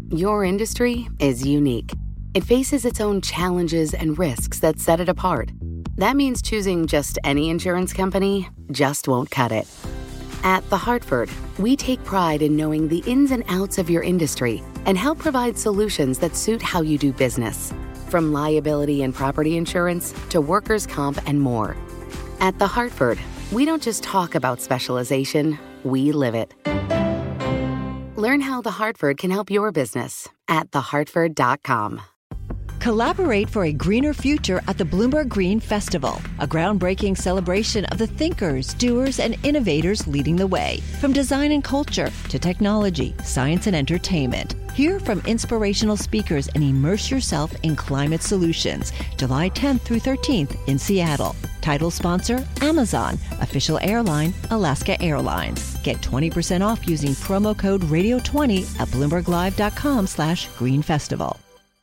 Your industry is unique. It faces its own challenges and risks that set it apart. That means choosing just any insurance company just won't cut it. At The Hartford, we take pride in knowing the ins and outs of your industry and help provide solutions that suit how you do business. From liability and property insurance to workers' comp and more. At The Hartford, we don't just talk about specialization, we live it. Learn how The Hartford can help your business at thehartford.com. Collaborate for a greener future at the Bloomberg Green Festival, a groundbreaking celebration of the thinkers, doers, and innovators leading the way. From design and culture to technology, science, and entertainment. Hear from inspirational speakers and immerse yourself in climate solutions. July 10th through 13th in Seattle. Title sponsor, Amazon. Official airline, Alaska Airlines. Get 20% off using promo code radio20 at bloomberglive.com/greenfestival.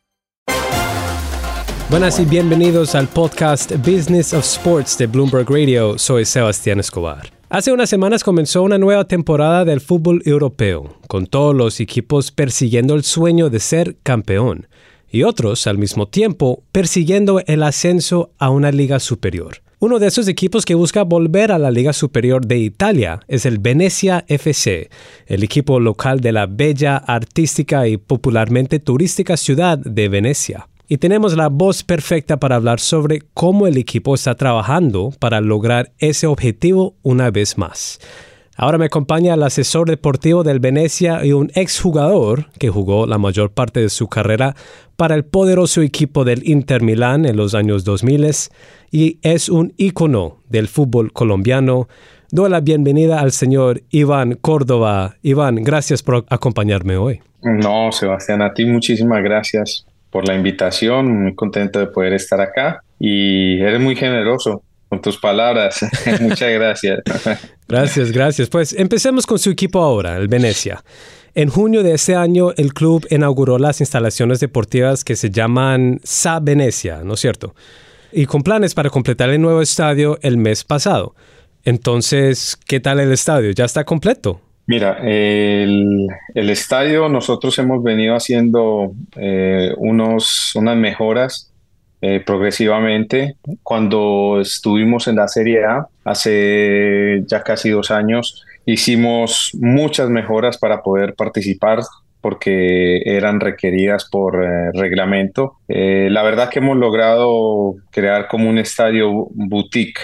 Buenas y bienvenidos al podcast Business of Sports de Bloomberg Radio. Soy Sebastián Escobar. Hace unas semanas comenzó una nueva temporada del fútbol europeo, con todos los equipos persiguiendo el sueño de ser campeón, y otros, al mismo tiempo, persiguiendo el ascenso a una liga superior. Uno de esos equipos que busca volver a la Liga Superior de Italia es el Venezia FC, el equipo local de la bella, artística y popularmente turística ciudad de Venecia. Y tenemos la voz perfecta para hablar sobre cómo el equipo está trabajando para lograr ese objetivo una vez más. Ahora me acompaña el asesor deportivo del Venezia y un exjugador que jugó la mayor parte de su carrera para el poderoso equipo del Inter Milán en los años 2000 y es un ícono del fútbol colombiano. Doy la bienvenida al señor Iván Córdoba. Iván, gracias por acompañarme hoy. No, Sebastián, a ti muchísimas gracias por la invitación. Muy contento de poder estar acá y eres muy generoso con tus palabras. Muchas gracias. Gracias. Pues empecemos con su equipo ahora, el Venezia. En junio de este año, el club inauguró las instalaciones deportivas que se llaman SA Venezia, ¿no es cierto? Y con planes para completar el nuevo estadio el mes pasado. Entonces, ¿qué tal el estadio? ¿Ya está completo? Mira, el estadio, nosotros hemos venido haciendo unas mejoras progresivamente. Cuando estuvimos en la Serie A, hace ya casi 2 años, hicimos muchas mejoras para poder participar porque eran requeridas por reglamento. La verdad que hemos logrado crear como un estadio boutique.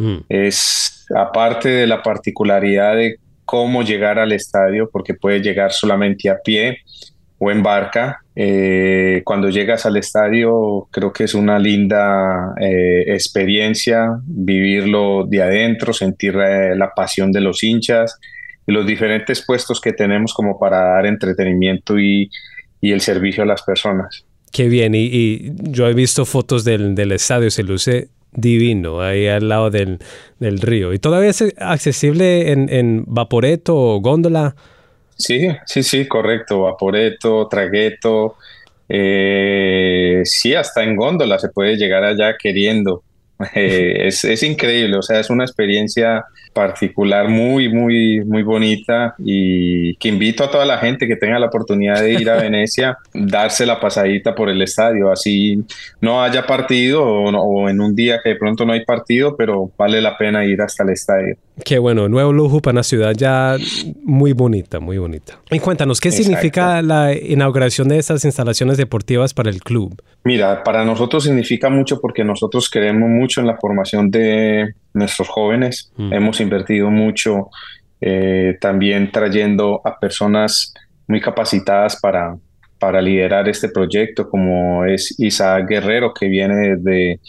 Es aparte de la particularidad de cómo llegar al estadio, porque puedes llegar solamente a pie o en barca. Cuando llegas al estadio, creo que es una linda experiencia vivirlo de adentro, sentir la pasión de los hinchas y los diferentes puestos que tenemos como para dar entretenimiento y el servicio a las personas. Qué bien, y yo he visto fotos del estadio, se luce divino, ahí al lado del río. ¿Y todavía es accesible en vaporetto o góndola? Sí, correcto. Vaporetto, traghetto, sí, hasta en góndola se puede llegar allá queriendo. Es increíble, o sea, es una experiencia particular muy bonita y que invito a toda la gente que tenga la oportunidad de ir a Venecia, darse la pasadita por el estadio, así no haya partido o en un día que de pronto no hay partido, pero vale la pena ir hasta el estadio. Qué bueno, nuevo lujo para una ciudad ya muy bonita. Y cuéntanos, ¿qué significa la inauguración de estas instalaciones deportivas para el club? Mira, para nosotros significa mucho porque nosotros creemos mucho en la formación de nuestros jóvenes. Hemos invertido mucho también trayendo a personas muy capacitadas para liderar este proyecto, como es Isaac Guerrero, que viene de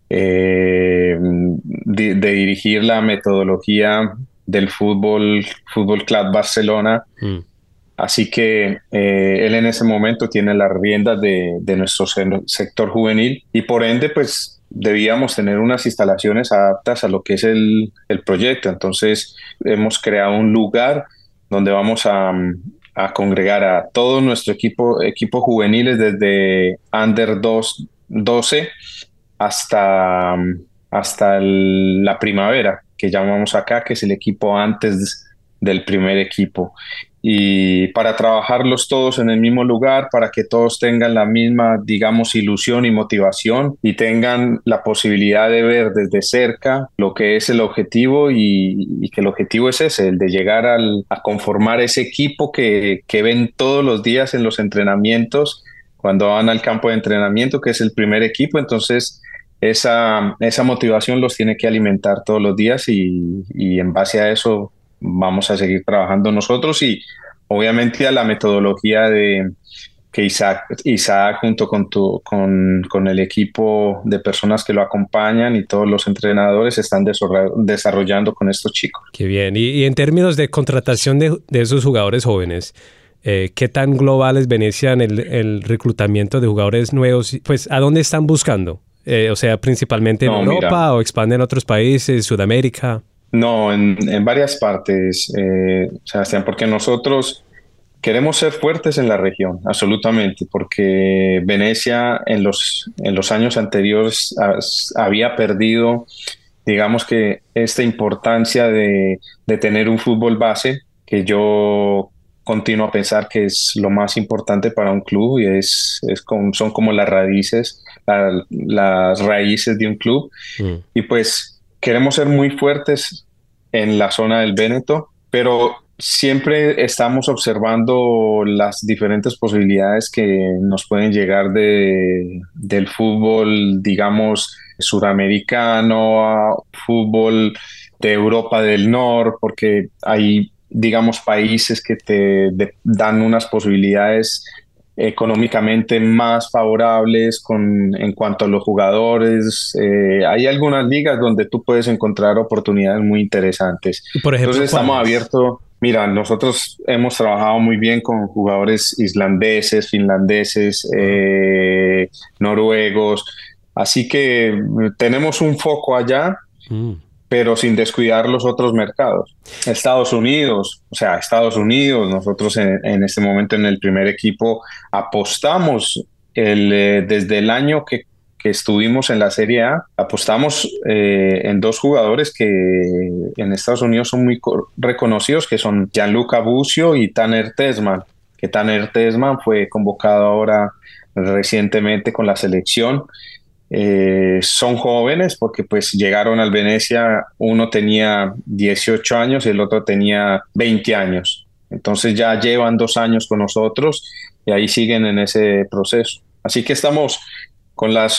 dirigir la metodología del Fútbol Club Barcelona. Así que él en ese momento tiene las riendas de nuestro sector juvenil y por ende pues debíamos tener unas instalaciones adaptadas a lo que es el proyecto. Entonces hemos creado un lugar donde vamos a congregar a todo nuestro equipo juveniles desde Under 12 hasta la primavera, que llamamos acá, que es el equipo antes del primer equipo. y para trabajarlos todos en el mismo lugar, para que todos tengan la misma, digamos, ilusión y motivación y tengan la posibilidad de ver desde cerca lo que es el objetivo y que el objetivo es ese, el de llegar a conformar ese equipo que ven todos los días en los entrenamientos, cuando van al campo de entrenamiento, que es el primer equipo. Entonces esa motivación los tiene que alimentar todos los días y en base a eso vamos a seguir trabajando nosotros y obviamente a la metodología que Isaac junto con el equipo de personas que lo acompañan y todos los entrenadores están desarrollando con estos chicos. Qué bien. Y en términos de contratación de esos jugadores jóvenes, ¿qué tan global es Venecia en el reclutamiento de jugadores nuevos? Pues, ¿a dónde están buscando? O sea, principalmente en Europa o expanden a otros países, Sudamérica. No, en varias partes, Sebastián, porque nosotros queremos ser fuertes en la región, absolutamente, porque Venecia en los años anteriores había perdido, digamos que esta importancia de tener un fútbol base, que yo continuo a pensar que es lo más importante para un club y son como las raíces, las raíces de un club. Y pues queremos ser muy fuertes en la zona del Véneto, pero siempre estamos observando las diferentes posibilidades que nos pueden llegar del fútbol, digamos, suramericano, fútbol de Europa del Norte, porque hay, digamos, países que dan unas posibilidades económicamente más favorables en cuanto a los jugadores. Hay algunas ligas donde tú puedes encontrar oportunidades muy interesantes. Por ejemplo, entonces estamos abiertos. Mira, nosotros hemos trabajado muy bien con jugadores islandeses, finlandeses, noruegos, así que tenemos un foco allá, pero sin descuidar los otros mercados. Estados Unidos, nosotros en este momento en el primer equipo apostamos desde el año que estuvimos en la Serie A, apostamos en dos jugadores que en Estados Unidos son muy reconocidos, que son Gianluca Busio y Tanner Tessman, que Tanner Tessman fue convocado ahora recientemente con la selección. Son jóvenes porque pues llegaron al Venecia, uno tenía 18 años y el otro tenía 20 años. Entonces ya llevan 2 años con nosotros y ahí siguen en ese proceso. Así que estamos con las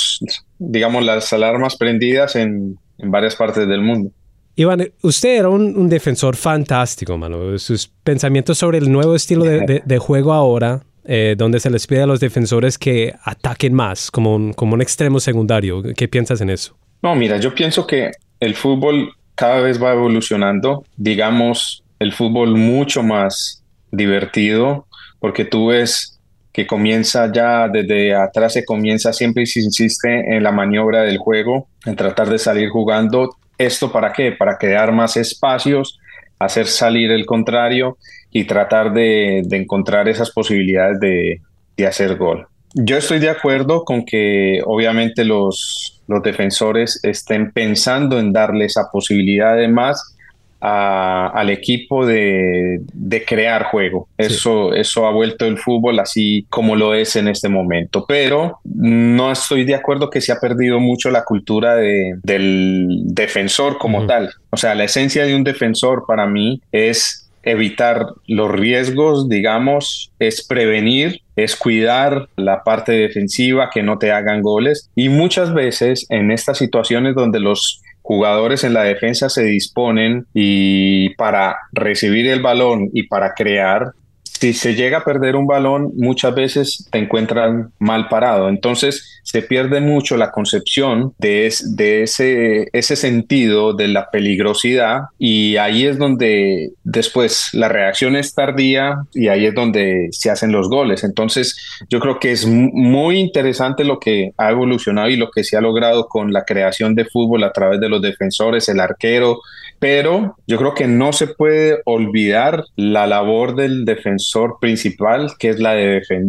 alarmas prendidas en varias partes del mundo. Iván, usted era un defensor fantástico, mano. Sus pensamientos sobre el nuevo estilo de juego ahora, donde se les pide a los defensores que ataquen más, como un extremo secundario. ¿Qué piensas en eso? No, mira, yo pienso que el fútbol cada vez va evolucionando, digamos, el fútbol mucho más divertido, porque tú ves que comienza ya desde atrás, siempre se insiste en la maniobra del juego, en tratar de salir jugando. ¿Esto para qué? Para crear más espacios, hacer salir el contrario y tratar de encontrar esas posibilidades de hacer gol. Yo estoy de acuerdo con que obviamente los defensores estén pensando en darle esa posibilidad de más al equipo de crear juego. Eso ha vuelto el fútbol así como lo es en este momento, pero no estoy de acuerdo que se ha perdido mucho la cultura del defensor como tal. O sea, la esencia de un defensor para mí es evitar los riesgos, digamos, es prevenir, es cuidar la parte defensiva, que no te hagan goles. Y muchas veces en estas situaciones donde los jugadores en la defensa se disponen y para recibir el balón y para crear, si se llega a perder un balón, muchas veces te encuentran mal parado. Entonces se pierde mucho la concepción de ese sentido de la peligrosidad y ahí es donde después la reacción es tardía y ahí es donde se hacen los goles. Entonces yo creo que es muy interesante lo que ha evolucionado y lo que se ha logrado con la creación de fútbol a través de los defensores, el arquero, pero yo creo que no se puede olvidar la labor del defensor principal, que es la de defender.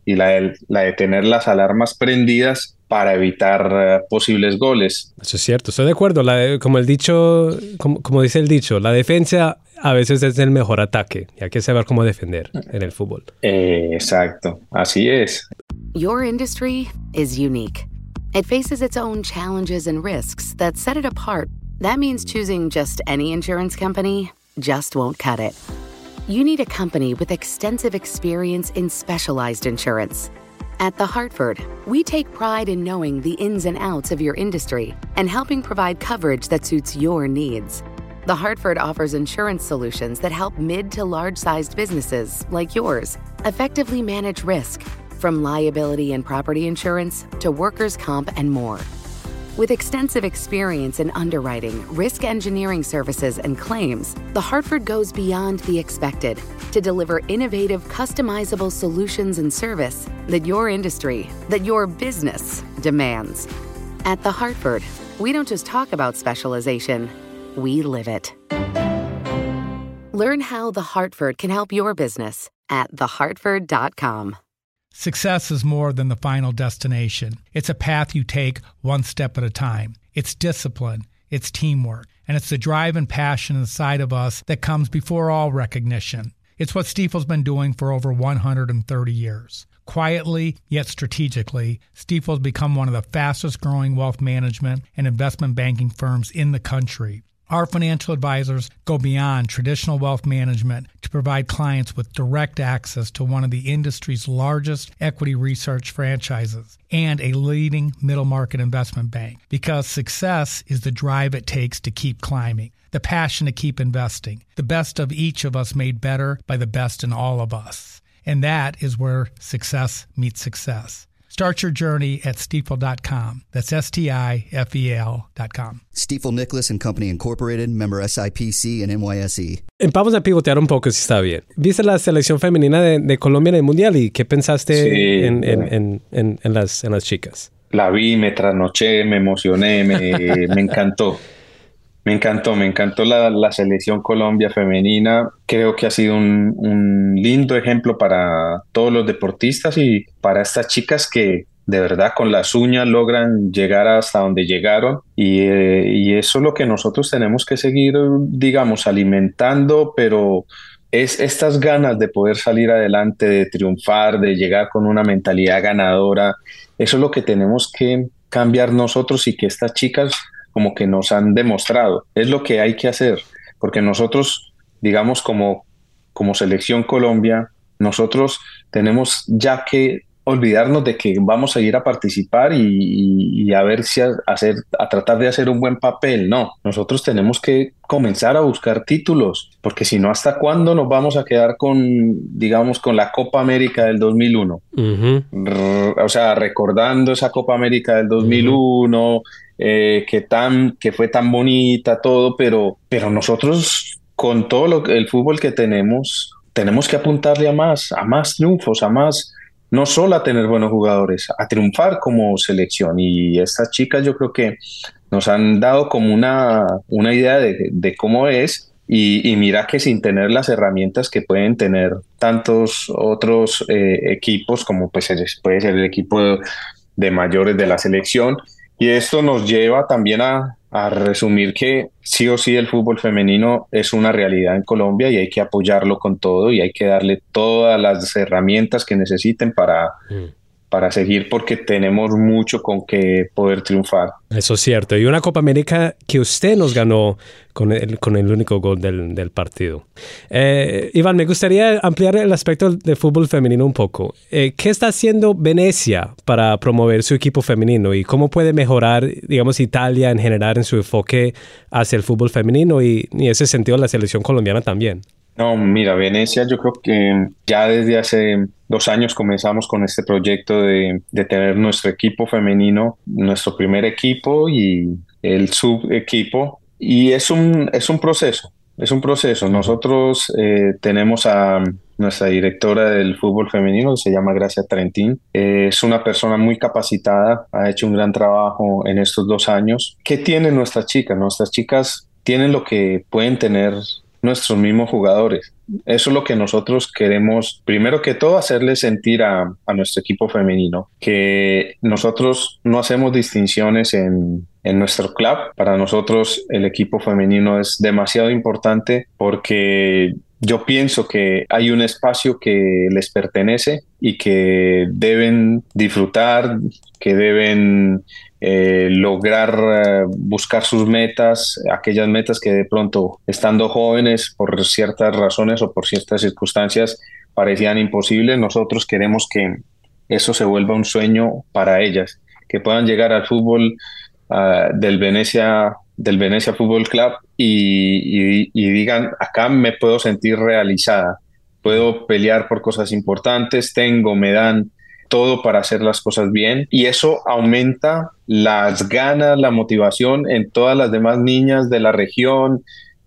y la de tener las alarmas prendidas para evitar posibles goles. Eso es cierto, estoy de acuerdo. Como dice el dicho, la defensa a veces es el mejor ataque y hay que saber cómo defender en el fútbol. Exacto, así es. Your industry is unique. It faces its own challenges and risks that set it apart. That means choosing just any insurance company just won't cut it. You need a company with extensive experience in specialized insurance. At The Hartford, we take pride in knowing the ins and outs of your industry and helping provide coverage that suits your needs. The Hartford offers insurance solutions that help mid to large-sized businesses like yours effectively manage risk, from liability and property insurance to workers' comp and more. With extensive experience in underwriting, risk engineering services, and claims, The Hartford goes beyond the expected to deliver innovative, customizable solutions and service that your industry, that your business demands. At The Hartford, we don't just talk about specialization, we live it. Learn how The Hartford can help your business at thehartford.com. Success is more than the final destination. It's a path you take one step at a time. It's discipline, it's teamwork, and it's the drive and passion inside of us that comes before all recognition. It's what Stifel's been doing for over 130 years. Quietly, yet strategically, Stifel's become one of the fastest growing wealth management and investment banking firms in the country. Our financial advisors go beyond traditional wealth management to provide clients with direct access to one of the industry's largest equity research franchises and a leading middle market investment bank. Because success is the drive it takes to keep climbing, the passion to keep investing, the best of each of us made better by the best in all of us. And that is where success meets success. Start your journey at Stifel.com. That's STIFEL.com. Stifel Nicholas and Company Incorporated, member SIPC and NYSE. Vamos a pivotear un poco si está bien. ¿Viste la selección femenina de Colombia en el Mundial y qué pensaste en las chicas? La vi, me trasnoché, me emocioné, me encantó. Me encantó la selección Colombia femenina. Creo que ha sido un lindo ejemplo para todos los deportistas y para estas chicas que de verdad con las uñas logran llegar hasta donde llegaron. Y eso es lo que nosotros tenemos que seguir, digamos, alimentando, pero es estas ganas de poder salir adelante, de triunfar, de llegar con una mentalidad ganadora. Eso es lo que tenemos que cambiar nosotros y que estas chicas como que nos han demostrado. Es lo que hay que hacer, porque nosotros, digamos, como Selección Colombia, nosotros tenemos ya que olvidarnos de que vamos a ir a participar y a ver si a tratar de hacer un buen papel. No, nosotros tenemos que comenzar a buscar títulos, porque si no, ¿hasta cuándo nos vamos a quedar con la Copa América del 2001? Uh-huh. O sea, recordando esa Copa América del 2001, uh-huh. Que fue tan bonita todo, pero nosotros con todo el fútbol que tenemos que apuntarle a más triunfos, a más, no solo a tener buenos jugadores, a triunfar como selección. Y estas chicas yo creo que nos han dado como una idea de cómo es, y mira que sin tener las herramientas que pueden tener tantos otros equipos, como pues puede ser el equipo de mayores de la selección. Y esto nos lleva también a resumir que sí o sí el fútbol femenino es una realidad en Colombia y hay que apoyarlo con todo y hay que darle todas las herramientas que necesiten para seguir, porque tenemos mucho con que poder triunfar. Eso es cierto. Y una Copa América que usted nos ganó con el único gol del partido. Iván, me gustaría ampliar el aspecto del fútbol femenino un poco. ¿Qué está haciendo Venecia para promover su equipo femenino y cómo puede mejorar, digamos, Italia en general en su enfoque hacia el fútbol femenino y en ese sentido la selección colombiana también? No, mira, Venecia, yo creo que ya desde hace 2 años comenzamos con este proyecto de tener nuestro equipo femenino, nuestro primer equipo y el subequipo. Y es un proceso. Nosotros tenemos a nuestra directora del fútbol femenino, que se llama Gracia Trentín. Es una persona muy capacitada, ha hecho un gran trabajo en estos 2 años. ¿Qué tienen nuestras chicas? Nuestras chicas tienen lo que pueden tener nuestros mismos jugadores. eso es lo que nosotros queremos, primero que todo, hacerle sentir a nuestro equipo femenino, que nosotros no hacemos distinciones en nuestro club. Para nosotros el equipo femenino es demasiado importante porque yo pienso que hay un espacio que les pertenece y que deben disfrutar, que deben lograr buscar sus metas, aquellas metas que de pronto, estando jóvenes, por ciertas razones o por ciertas circunstancias, parecían imposibles. Nosotros queremos que eso se vuelva un sueño para ellas, que puedan llegar al fútbol del Venecia Fútbol Club y digan, acá me puedo sentir realizada, puedo pelear por cosas importantes, me dan todo para hacer las cosas bien, y eso aumenta las ganas, la motivación en todas las demás niñas de la región,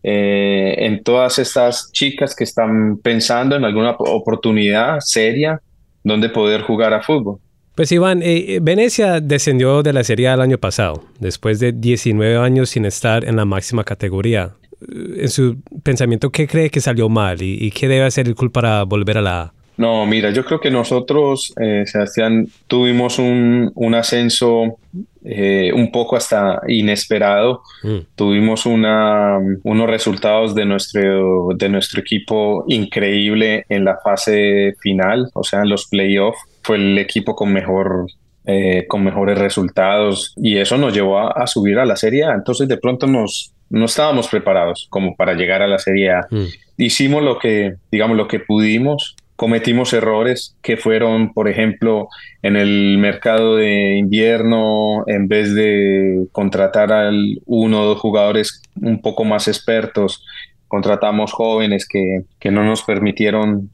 en todas estas chicas que están pensando en alguna oportunidad seria donde poder jugar a fútbol. Pues Iván, Venecia descendió de la Serie A el año pasado, después de 19 años sin estar en la máxima categoría. En su pensamiento, ¿qué cree que salió mal y qué debe hacer el club para volver a la A? No, mira, yo creo que nosotros, Sebastián, tuvimos un ascenso un poco hasta inesperado. Tuvimos unos resultados de nuestro equipo increíble en la fase final, o sea, en los playoffs. Fue el equipo con mejores resultados y eso nos llevó a subir a la Serie A. Entonces, de pronto no estábamos preparados como para llegar a la Serie A. Hicimos lo que pudimos. Cometimos errores que fueron, por ejemplo, en el mercado de invierno, en vez de contratar a uno o dos jugadores un poco más expertos, contratamos jóvenes que no nos permitieron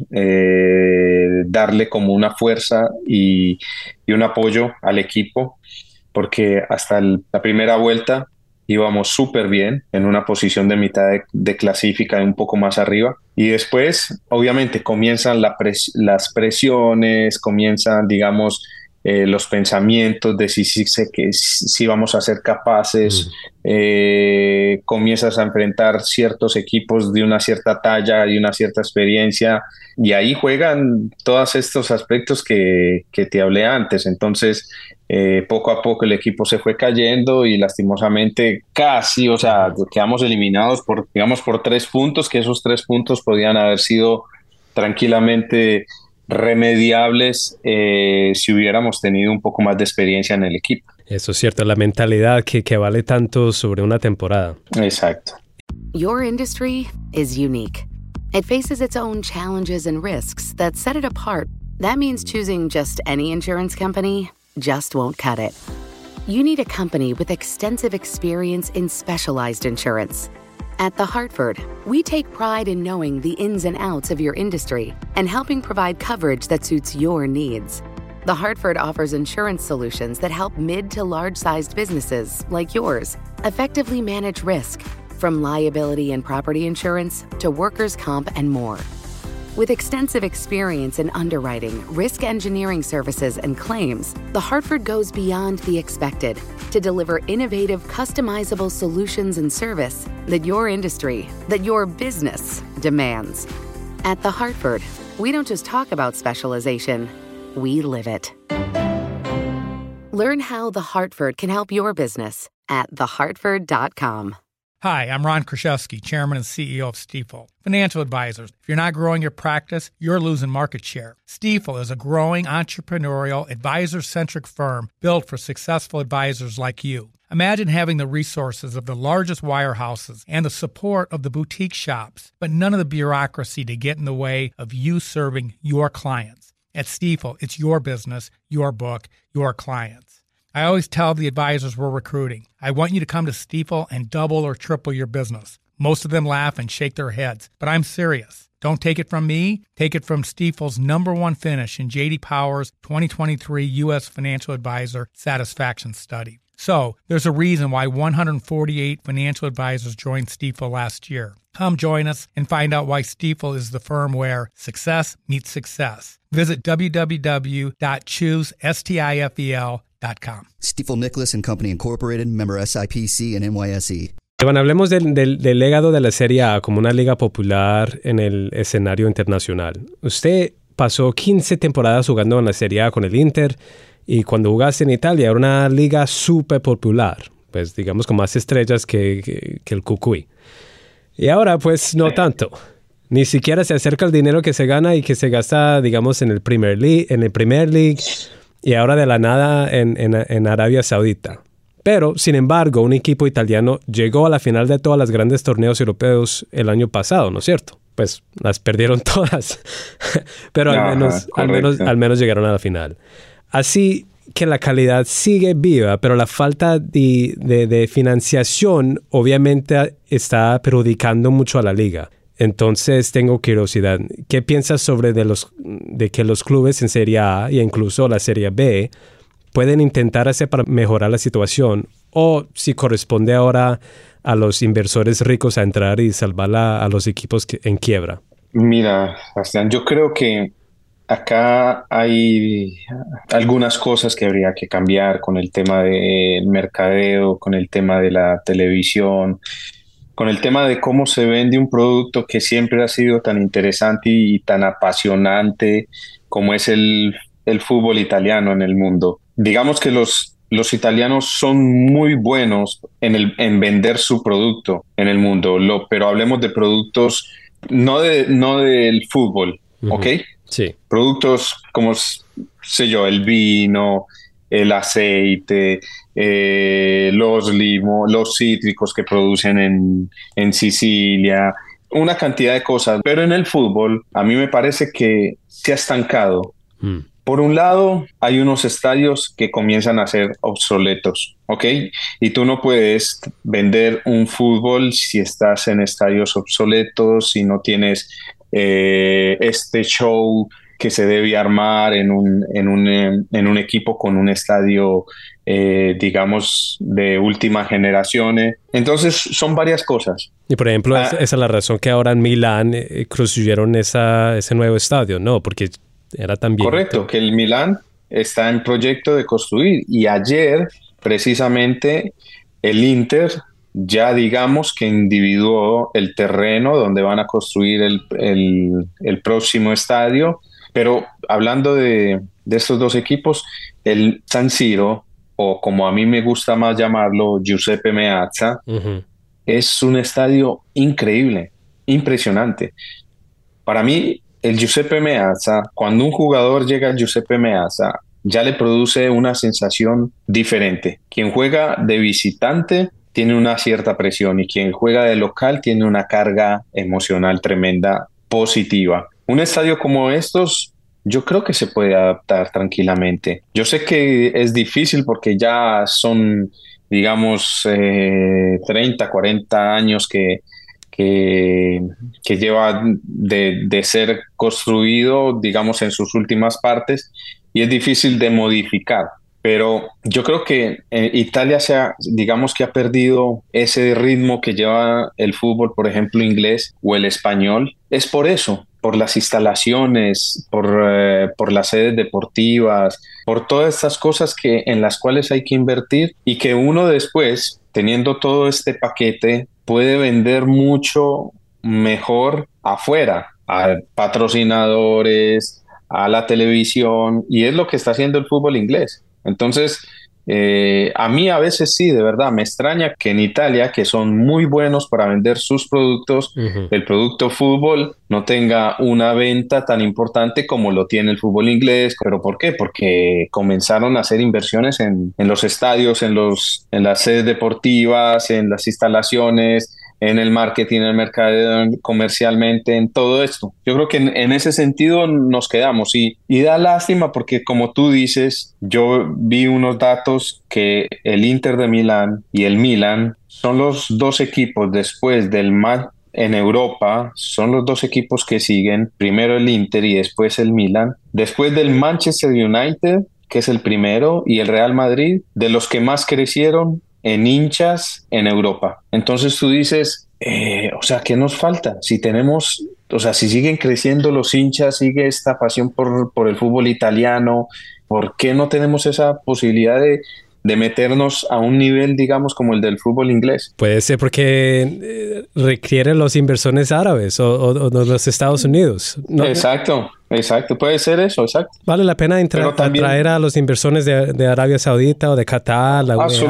darle como una fuerza y un apoyo al equipo, porque hasta la primera vuelta íbamos súper bien, en una posición de mitad de clasifica, un poco más arriba. Y después, obviamente, comienzan las presiones, comienzan, digamos, los pensamientos de si vamos a ser capaces. Comienzas a enfrentar ciertos equipos de una cierta talla y una cierta experiencia, y ahí juegan todos estos aspectos que te hablé antes. Entonces, poco a poco el equipo se fue cayendo y lastimosamente casi, o sea, quedamos eliminados por 3 puntos, que esos 3 puntos podían haber sido tranquilamente remediables si hubiéramos tenido un poco más de experiencia en el equipo. Eso es cierto, la mentalidad que vale tanto sobre una temporada. Exacto. Your industry is unique. It faces its own challenges and risks that set it apart. That means choosing just any insurance company just won't cut it. You need a company with extensive experience in specialized insurance. At The Hartford, we take pride in knowing the ins and outs of your industry and helping provide coverage that suits your needs. The Hartford offers insurance solutions that help mid to large-sized businesses like yours effectively manage risk, from liability and property insurance to workers' comp and more. With extensive experience in underwriting, risk engineering services, and claims, The Hartford goes beyond the expected to deliver innovative, customizable solutions and service that your industry, that your business demands. At The Hartford, we don't just talk about specialization, we live it. Learn how The Hartford can help your business at thehartford.com. Hi, I'm Ron Kraszewski, Chairman and CEO of Stifel Financial Advisors. If you're not growing your practice, you're losing market share. Stifel is a growing entrepreneurial, advisor-centric firm built for successful advisors like you. Imagine having the resources of the largest wirehouses and the support of the boutique shops, but none of the bureaucracy to get in the way of you serving your clients. At Stifel, it's your business, your book, your clients. I always tell the advisors we're recruiting, I want you to come to Stifel and double or triple your business. Most of them laugh and shake their heads, but I'm serious. Don't take it from me. Take it from Stifel's #1 finish in J.D. Power's 2023 U.S. Financial Advisor Satisfaction Study. So, there's a reason why 148 financial advisors joined Stifel last year. Come join us and find out why Stifel is the firm where success meets success. Visit www.choosestifel.com. Stifel Nicholas and Company Incorporated, member SIPC and NYSE. Esteban, hablemos del legado de la Serie A como una liga popular en el escenario internacional. Usted pasó 15 temporadas jugando en la Serie A con el Inter y cuando jugaste en Italia era una liga súper popular, pues digamos con más estrellas que el Cucuy. Y ahora pues no tanto. Ni siquiera se acerca el dinero que se gana y que se gasta, digamos, en el Premier League y ahora de la nada en Arabia Saudita. Pero, sin embargo, un equipo italiano llegó a la final de todas las grandes torneos europeos el año pasado, ¿no es cierto? Pues las perdieron todas, pero al menos llegaron a la final. Así que la calidad sigue viva, pero la falta de financiación obviamente está perjudicando mucho a la liga. Entonces tengo curiosidad. ¿Qué piensas sobre de que los clubes en Serie A e incluso la Serie B pueden intentar hacer para mejorar la situación, o si corresponde ahora a los inversores ricos a entrar y salvar a los equipos en quiebra? Mira, Bastián, yo creo que acá hay algunas cosas que habría que cambiar con el tema del mercadeo, con el tema de la televisión, con el tema de cómo se vende un producto que siempre ha sido tan interesante y tan apasionante como es el fútbol italiano en el mundo. Digamos que los italianos son muy buenos en vender su producto en el mundo, pero hablemos de productos, no del fútbol, ¿ok? Sí. Productos como, sé yo, el vino, el aceite, los cítricos que producen en Sicilia, una cantidad de cosas. Pero en el fútbol, a mí me parece que se ha estancado. Por un lado, hay unos estadios que comienzan a ser obsoletos, ¿ok? Y tú no puedes vender un fútbol si estás en estadios obsoletos, si no tienes este show que se debe armar en un equipo con un estadio, digamos, de última generación. Entonces, son varias cosas. Y por ejemplo, esa es la razón que ahora en Milán construyeron ese nuevo estadio, ¿no? Porque era tan bien. Correcto, que el Milán está en proyecto de construir. Y ayer, precisamente, el Inter ya digamos que individuó el terreno donde van a construir el próximo estadio. Pero hablando de estos dos equipos, el San Siro, o como a mí me gusta más llamarlo, Giuseppe Meazza, es un estadio increíble, impresionante. Para mí, el Giuseppe Meazza, cuando un jugador llega al Giuseppe Meazza, ya le produce una sensación diferente. Quien juega de visitante tiene una cierta presión y quien juega de local tiene una carga emocional tremenda, positiva. Un estadio como estos, yo creo que se puede adaptar tranquilamente. Yo sé que es difícil porque ya son, digamos, 30, 40 años que lleva de ser construido, digamos, en sus últimas partes, y es difícil de modificar. Pero yo creo que Italia digamos que ha perdido ese ritmo que lleva el fútbol, por ejemplo, inglés o el español. Es por eso, por las instalaciones, por las sedes deportivas, por todas estas cosas en las cuales hay que invertir y que uno después, teniendo todo este paquete, puede vender mucho mejor afuera, a patrocinadores, a la televisión, y es lo que está haciendo el fútbol inglés. Entonces, a mí a veces sí, de verdad, me extraña que en Italia, que son muy buenos para vender sus productos, el producto fútbol no tenga una venta tan importante como lo tiene el fútbol inglés. ¿Pero por qué? Porque comenzaron a hacer inversiones en los estadios, en las sedes deportivas, en las instalaciones, en el marketing, en el mercado, comercialmente, en todo esto. Yo creo que en ese sentido nos quedamos y da lástima porque, como tú dices, yo vi unos datos que el Inter de Milán y el Milan son los dos equipos después del en Europa, son los dos equipos que siguen, primero el Inter y después el Milan, después del Manchester United, que es el primero, y el Real Madrid, de los que más crecieron en hinchas en Europa. Entonces tú dices, o sea, ¿qué nos falta? Si siguen creciendo los hinchas, sigue esta pasión por el fútbol italiano, ¿por qué no tenemos esa posibilidad meternos a un nivel, digamos, como el del fútbol inglés. Puede ser porque requiere los inversores árabes o de los Estados Unidos, ¿no? Exacto, puede ser eso, exacto. ¿Vale la pena atraer a los inversores de Arabia Saudita o de Qatar?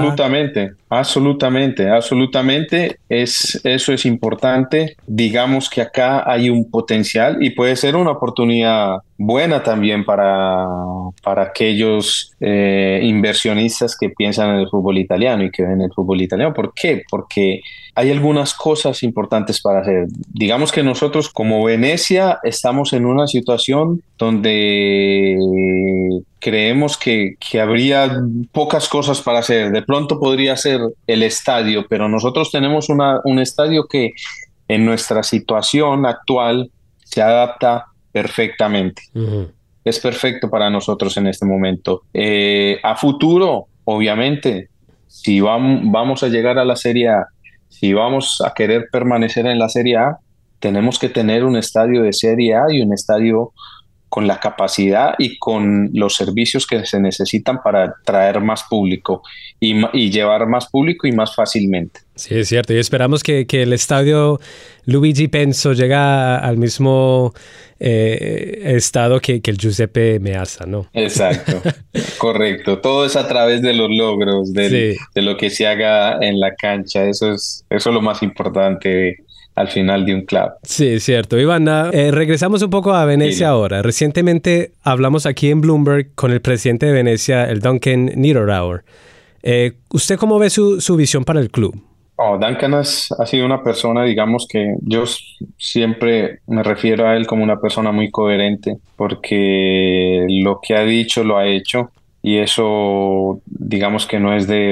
Absolutamente. Eso es importante. Digamos que acá hay un potencial y puede ser una oportunidad buena también para aquellos inversionistas que piensan en el fútbol italiano y que ven el fútbol italiano. ¿Por qué? Porque hay algunas cosas importantes para hacer. Digamos que nosotros como Venecia estamos en una situación donde creemos que habría pocas cosas para hacer. De pronto podría ser el estadio, pero nosotros tenemos un estadio que en nuestra situación actual se adapta perfectamente. Uh-huh. Es perfecto para nosotros en este momento. A futuro, obviamente, si vamos a llegar a la Serie A, si vamos a querer permanecer en la Serie A, tenemos que tener un estadio de Serie A y un estadio con la capacidad y con los servicios que se necesitan para traer más público y llevar más público y más fácilmente. Sí, es cierto. Y esperamos que el estadio Luigi Penso llegue al mismo estado que el Giuseppe Meazza, ¿no? Exacto, correcto. Todo es a través de los logros, de lo que se haga en la cancha. Eso es lo más importante al final de un club. Sí, es cierto. Iván, regresamos un poco a Venecia ahora. Recientemente hablamos aquí en Bloomberg con el presidente de Venecia, el Duncan Niederauer. ¿Usted cómo ve su visión para el club? Duncan ha sido una persona, digamos que yo siempre me refiero a él como una persona muy coherente, porque lo que ha dicho lo ha hecho, y eso digamos que no es de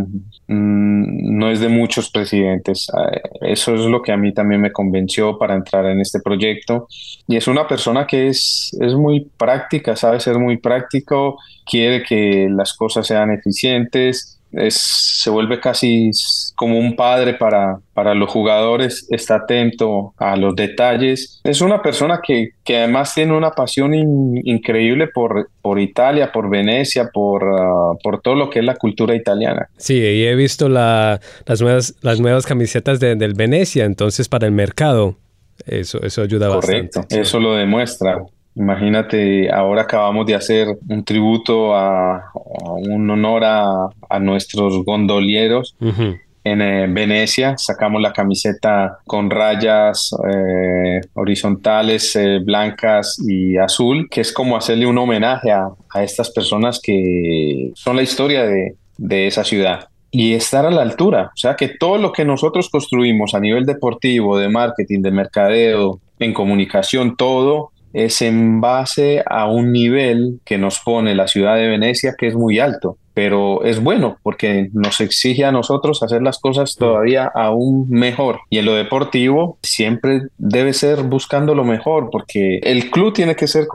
muchos presidentes. Eso es lo que a mí también me convenció para entrar en este proyecto, y es una persona que es muy práctica, sabe ser muy práctico, quiere que las cosas sean eficientes. Se vuelve casi como un padre para los jugadores, está atento a los detalles. Es una persona que además tiene una pasión increíble por Italia, por Venecia, por todo lo que es la cultura italiana. Sí, y he visto las nuevas camisetas del Venecia, entonces para el mercado eso ayuda bastante. Correcto, eso lo demuestra. Imagínate, ahora acabamos de hacer un tributo un honor a nuestros gondolieros. Uh-huh. En Venecia sacamos la camiseta con rayas horizontales, blancas y azul, que es como hacerle un homenaje a estas personas que son la historia de esa ciudad. Y estar a la altura, o sea que todo lo que nosotros construimos a nivel deportivo, de marketing, de mercadeo, en comunicación, todo es en base a un nivel que nos pone la ciudad de Venecia, que es muy alto, pero es bueno porque nos exige a nosotros hacer las cosas todavía aún mejor. Y en lo deportivo siempre debe ser buscando lo mejor, porque el club tiene que ser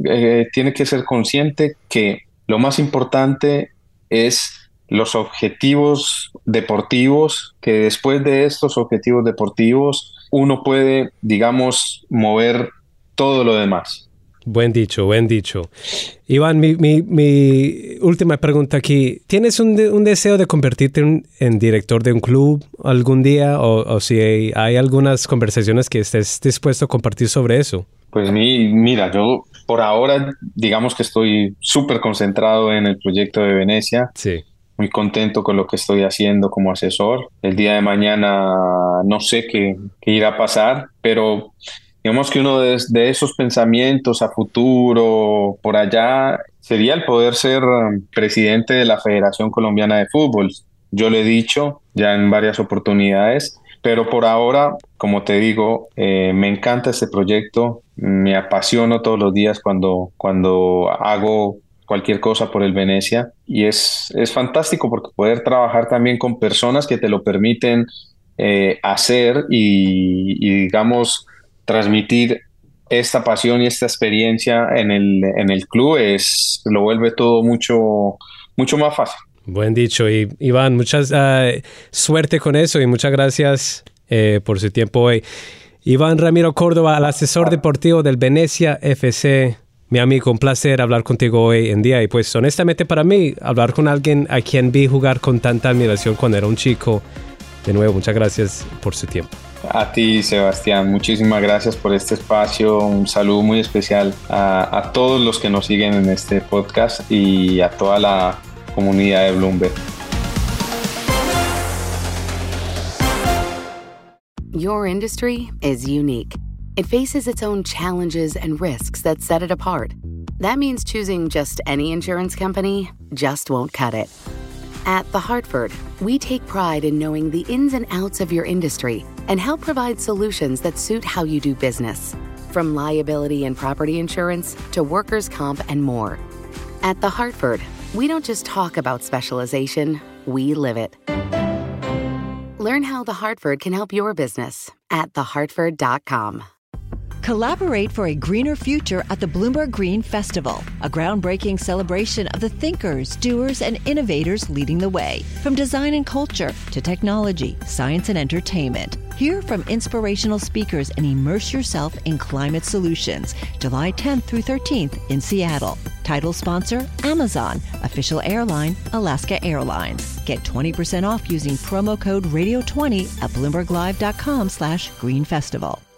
consciente que lo más importante es los objetivos deportivos, que después de estos objetivos deportivos uno puede, digamos, mover todo lo demás. Buen dicho. Iván, mi última pregunta aquí. ¿Tienes un deseo de convertirte en director de un club algún día? O si hay algunas conversaciones que estés dispuesto a compartir sobre eso. Pues mira, yo por ahora digamos que estoy súper concentrado en el proyecto de Venecia. Sí. Muy contento con lo que estoy haciendo como asesor. El día de mañana no sé qué irá a pasar, pero digamos que uno de esos pensamientos a futuro por allá sería el poder ser presidente de la Federación Colombiana de Fútbol. Yo lo he dicho ya en varias oportunidades, pero por ahora, como te digo, me encanta este proyecto, me apasiono todos los días cuando hago cualquier cosa por el Venecia, y es fantástico porque poder trabajar también con personas que te lo permiten hacer y digamos transmitir esta pasión y esta experiencia en el club lo vuelve todo mucho más fácil. Buen dicho. Y Iván, mucha suerte con eso y muchas gracias por su tiempo hoy. Iván Ramiro Córdoba, el asesor deportivo del Venecia FC. Mi amigo, un placer hablar contigo hoy en día. Y pues honestamente para mí, hablar con alguien a quien vi jugar con tanta admiración cuando era un chico. De nuevo, muchas gracias por su tiempo. A ti, Sebastián, muchísimas gracias por este espacio. Un saludo muy especial a todos los que nos siguen en este podcast y a toda la comunidad de Bloomberg. Your industry is unique. It faces its own challenges and risks that set it apart. That means choosing just any insurance company just won't cut it. At The Hartford, we take pride in knowing the ins and outs of your industry and help provide solutions that suit how you do business. From liability and property insurance to workers' comp and more. At The Hartford, we don't just talk about specialization, we live it. Learn how The Hartford can help your business at thehartford.com. Collaborate for a greener future at the Bloomberg Green Festival, a groundbreaking celebration of the thinkers, doers, and innovators leading the way. From design and culture to technology, science, and entertainment. Hear from inspirational speakers and immerse yourself in climate solutions. July 10th through 13th in Seattle. Title sponsor, Amazon. Official airline, Alaska Airlines. Get 20% off using promo code radio20 at BloombergLive.com/Green Festival.